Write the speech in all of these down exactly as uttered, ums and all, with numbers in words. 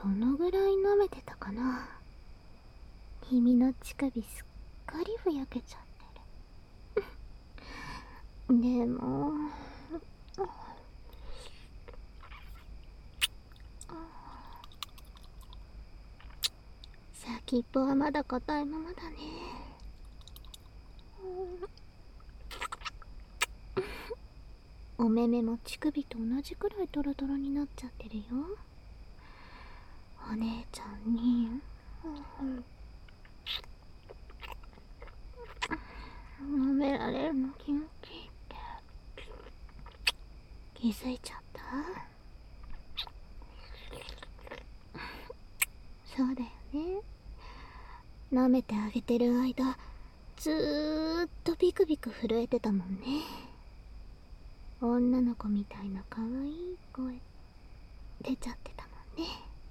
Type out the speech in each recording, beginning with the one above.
どのぐらい舐めてたかな。君の乳首すっかりふやけちゃってる。でも先っぽはまだ硬いままだね。お目目も乳首と同じくらいトロトロになっちゃってるよ。お姉ちゃんに、舐められるの気持ちいいって気づいちゃった？そうだよね。舐めてあげてる間ずーっとビクビク震えてたもんね。女の子みたいな可愛い声出ちゃってたもんね。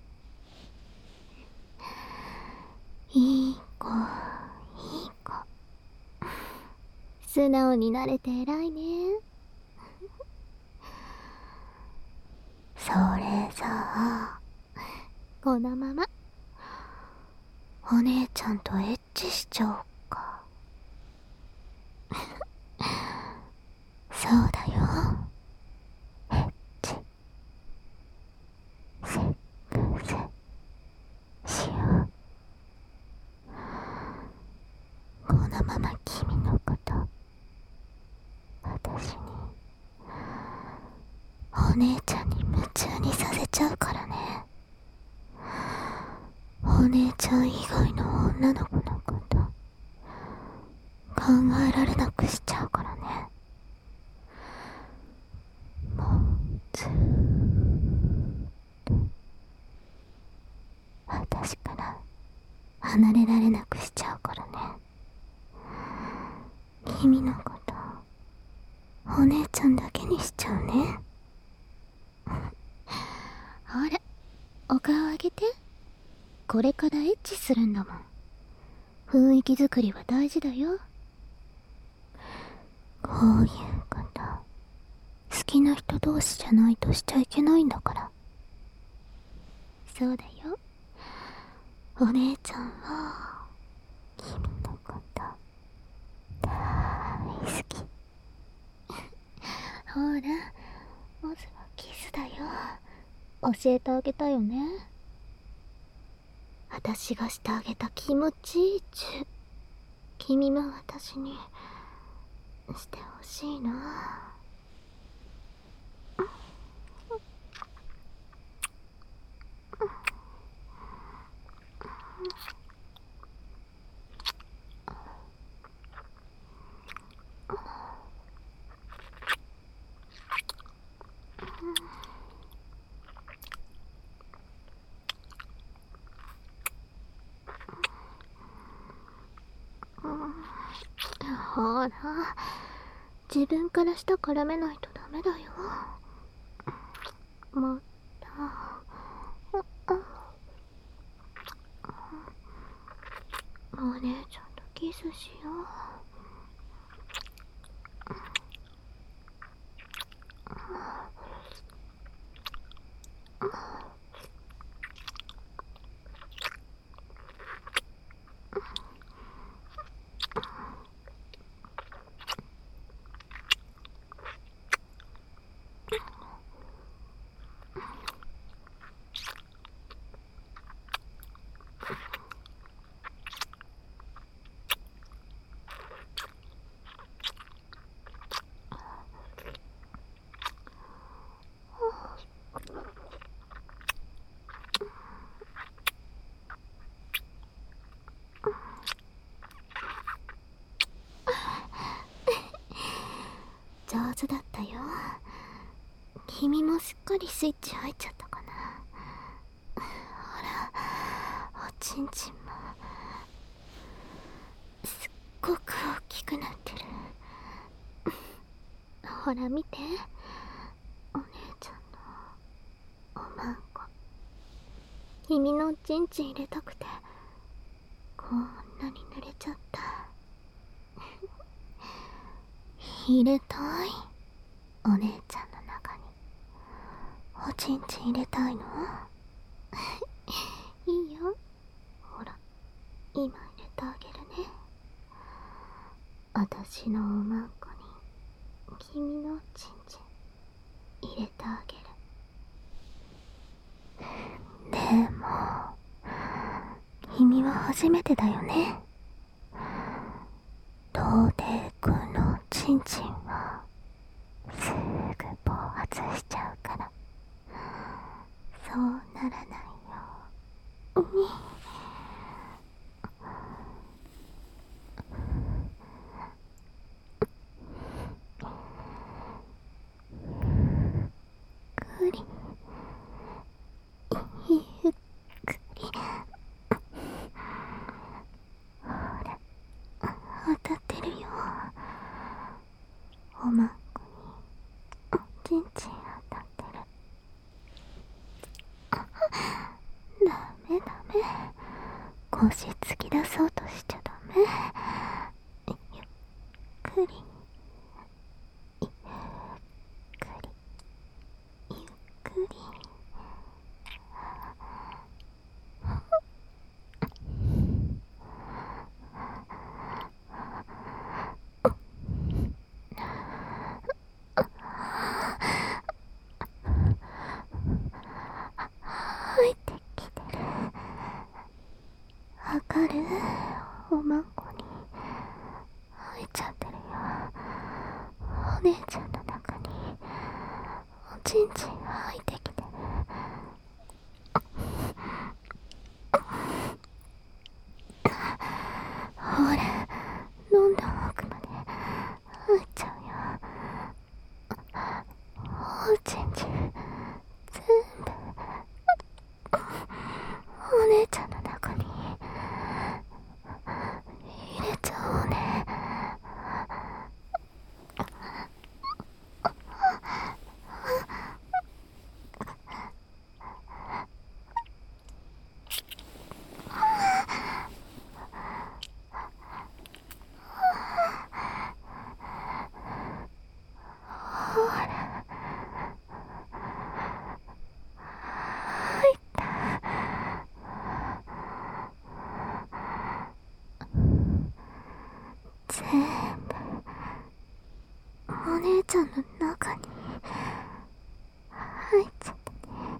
いい子、いい子。素直になれて偉いね。それさあ、このままお姉ちゃんとエッチしちゃおうか。そうだよ。エッチ、セックスしよう。このまま君のこと私に、お姉ちゃんに夢中にさせちゃうからね。お姉ちゃん以外の女の子のこと考えられなくしちゃうからね。もうずーっと私から離れられなくしちゃうからね。君のことお姉ちゃんだけにしちゃうね。ほら、お顔上げて。これからエッチするんだもん。雰囲気作りは大事だよ。こういうこと好きな人同士じゃないとしちゃいけないんだから。そうだよ。お姉ちゃんは君のこと大好き。ほら、まずはキスだよ。教えてあげたよね。私がしてあげた気持ちいいチュ。君も私にしてほしいな。ほら、自分から舌絡めないとダメだよ。もっとお姉ちゃんとキスしよう。上手だったよ。君もすっかりスイッチ入っちゃったかな。ほら、おちんちんもすっごく大きくなってる。ほら見て、お姉ちゃんのおまんこ。君のおちんちん入れたくてこんなに濡れちゃった。入れたい。お姉ちゃんの中におちんちん入れたいの？ いいよ。ほら、今入れてあげるね。あたしのおまんこに君のちんちん入れてあげる。でも君は初めてだよね。童貞くんのちんちんはすぐ暴発しちゃうから、そうならないように。ゆっくりゆっくり。ほら、当たってるよ。おまんこにちんちん当たってる。ダメダメ、腰突き出そうとしちゃダメ。ゆっくりゆっくりゆっくり。入ってきてる。わかる？おまんこに入っちゃってるよ。お姉ちゃんの中におちんちん入ってきてる。ほら、どんどん奥まで入っちゃうよ。おちんちん全部お姉ちゃんの中に入れちゃおうね。ほら、入った。全部お姉ちゃんの中に入っちゃったね。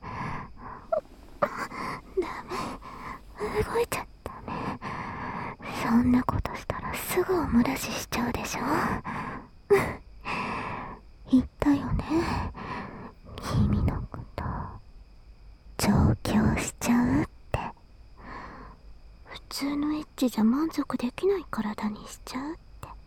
ダメ、動いちゃダメ。そんなことしたらすぐお漏らししちゃうでしょ。言ったよね、君のこと調教しちゃうって。普通のエッチじゃ満足できない体にしちゃうって。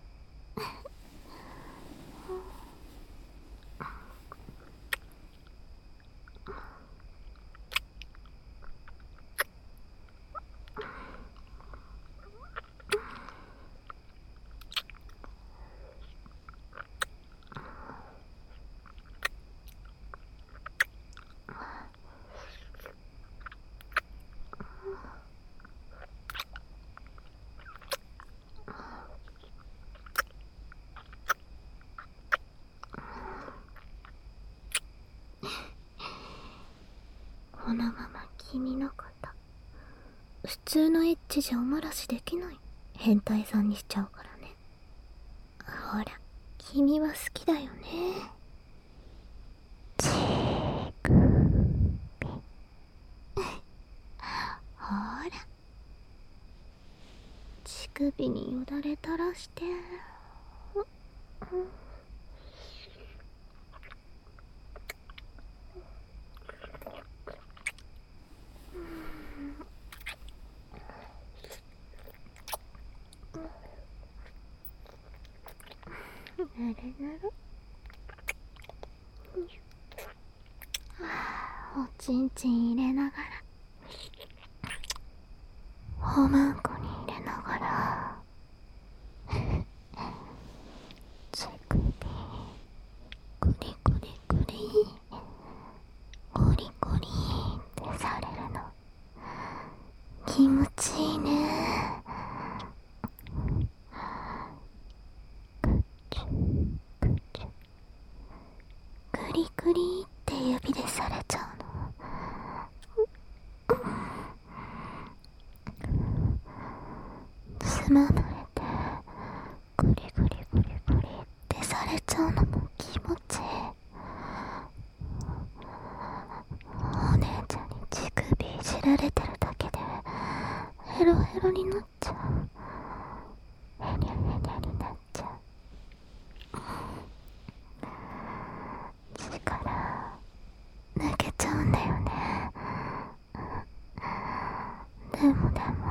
このまま君のこと普通のエッチじゃお漏らしできない変態さんにしちゃうからね。ほら、君は好きだよね。ちくびほら、乳首によだれ垂らして。ぬるぬる。おちんちん入れながら、おまんこに入れながら、乳首グリグリグリゴリゴリってされるの気持ちいいね。グリグリって指でされちゃうの。 つままれてグリグリグリグリってされちゃうのも気持ちいい。お姉ちゃんに乳首いじられてるだけでヘロヘロになっちゃう。ヘニャヘニャになっちゃう。力抜けちゃうんだよね。でもでも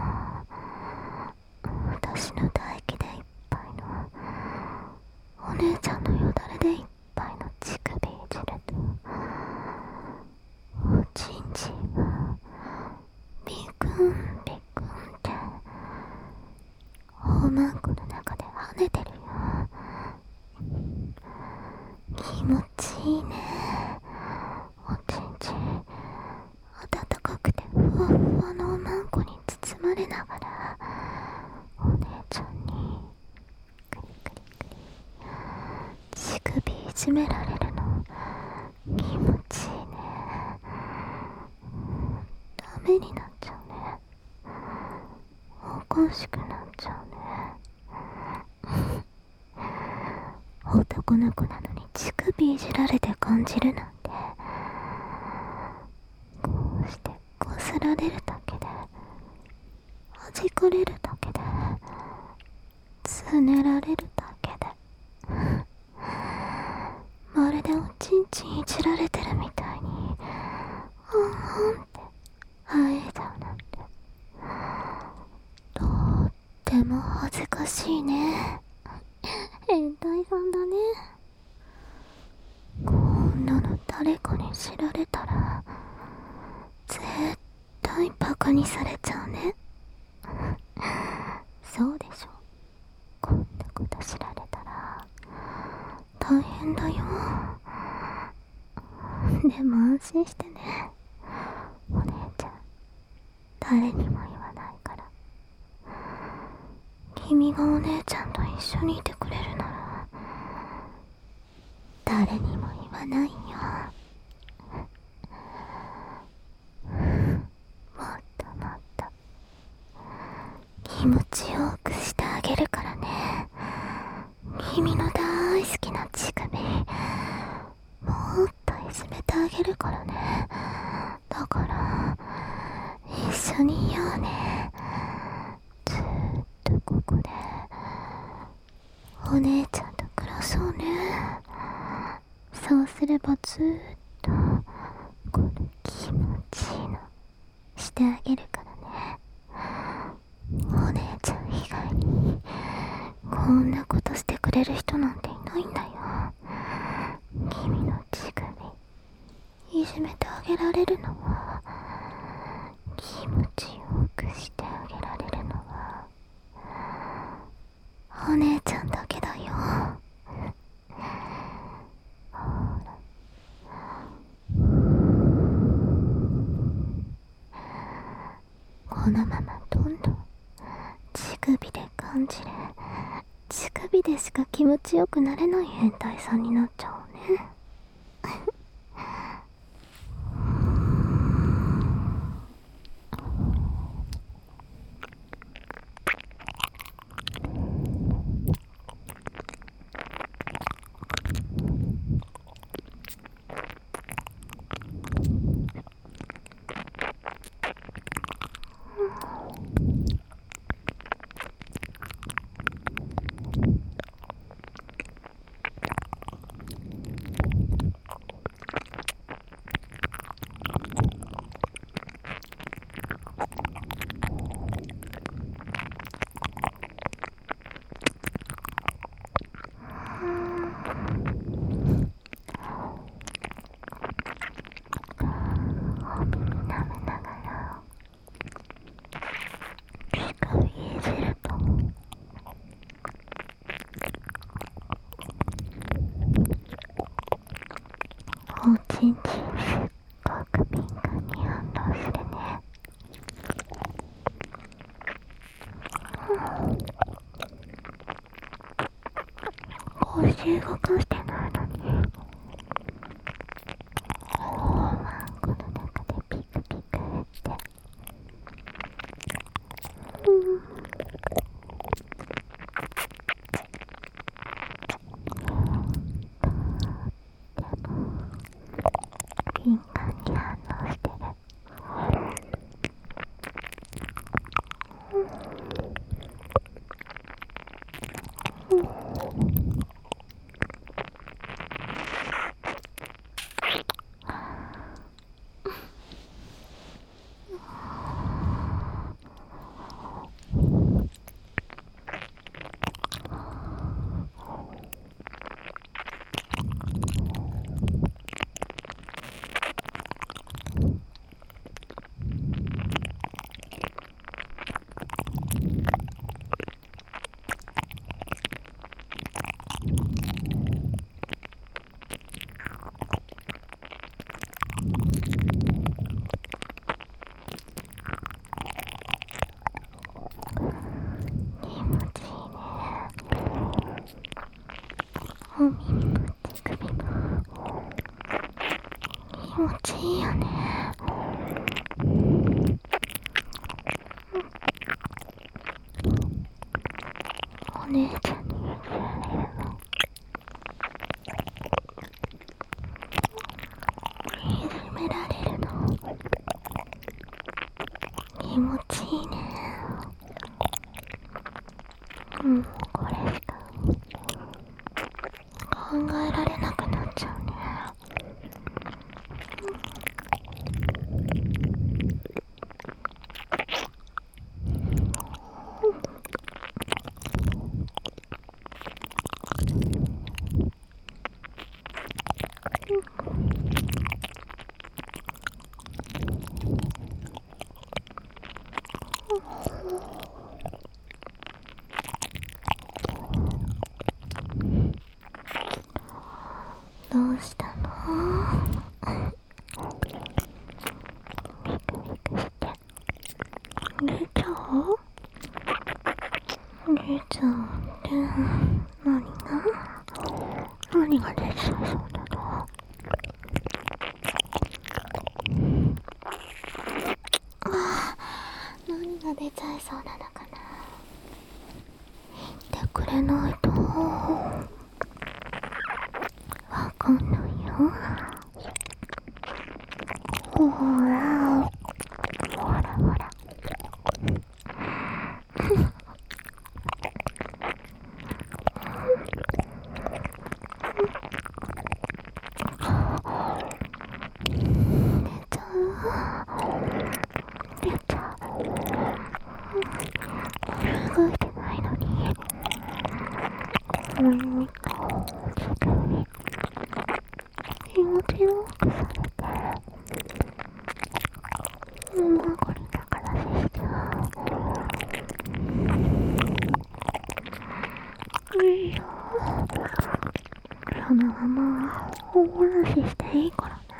私の唾液でいっぱいのお姉ちゃんのよだれでいっぱいの乳首いじるとおちんちんがビクンビクンっておまんこの中で跳ねてるよ。気持ちいいね。おちんちん暖かくてふわふわのおまんこに包まれながらお姉ちゃんにクリクリクリ乳首いじめられるの気持ちいいね。ダメになっちゃうね。おかしくなっちゃうね。男の子なのに乳首いじられて感じるなんて、こうしてこすられるだけで弾かれるだけでつねられるだけでまるでおちんちんいじられてるみたいにほんほんって生えちゃうなんて、とっても恥ずかしいね。変態さんだね。こんなの誰かに知られたら絶対バカにされちゃうね。そうでしょ。こんなこと知られたら大変だよ。でも安心してね。お姉ちゃん誰にも言わないから。君がお姉ちゃんと一緒にいてくれるなら誰にも言わないよ。もっともっと気持ちよくしてあげるからね。君の大好きな乳首もっといじめてあげるからね。だから一緒にいようね。ずーっとここでお姉ちゃんと暮らそうね。そうすればずーっとこの気持ちいいのしてあげるからね。お姉ちゃん以外にこんなことしてくれる人なんていないんだよ。君の乳首いじめてあげられるのは、気持ちよくしてあげられるのはお姉ちゃんだけだよ。ほらこのままどんどん乳首で感じる。乳首でしか気持ちよくなれない変態さんになっちゃうね。おちんちんすっごく敏感に反応するね。腰動かしてないのにおまんこの中でピクピクって、うん、 気持ちいいね。もうこれしか考えられなくなっちゃうね。どうしたの？ビクビクして。出ちゃう？出ちゃうって何が？何が出ちゃいそうだろう？ああ、何が出ちゃいそうなのかな。言ってくれないとわかんないよ。ほらほらほら出ちゃう。動いてないのに。うん、気持ちよくされて、もうこれだからでしちゃう。いいよ。そのままおもらししていいからね。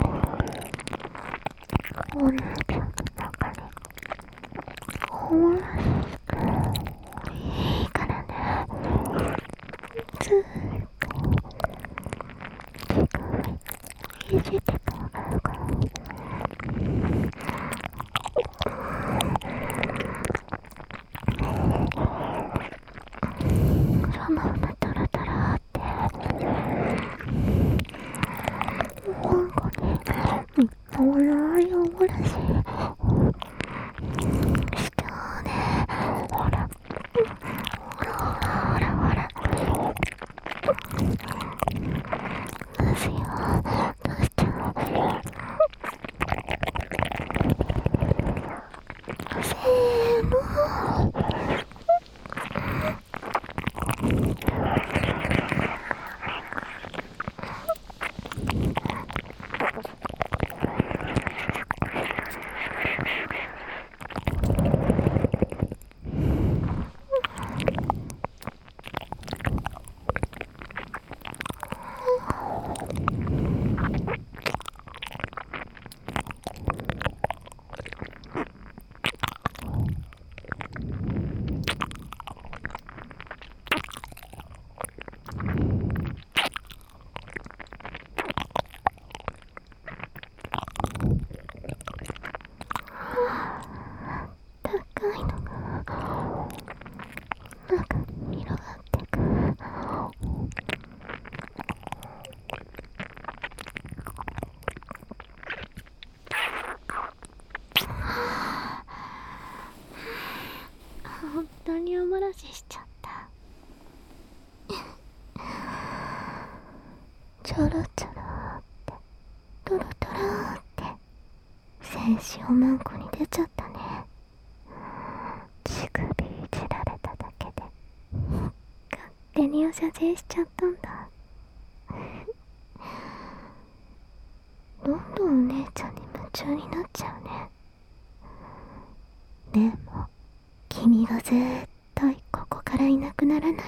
お姉ちゃんの中におもらししていいからね。ずーっといじっててもらうから。そのままタラタラってなんかね、おもらいおもらししちゃうね。ほらほらほらほらどうしよう、どうしちゃう。せーの。高いのが中に広がってく。本当におもらししちゃった。ちょろちょろってトロトロって精子おまんこに出ちゃったね。乳首いじられただけで勝手におしゃれしちゃったんだ。どんどんお姉ちゃんに夢中になっちゃうね。でも君が絶対ここからいなくならないよ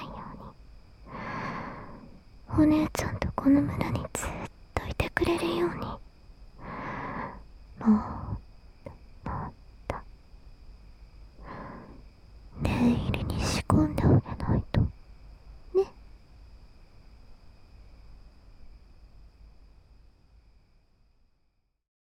うに、お姉ちゃんとこの村にずっといてくれるように、もう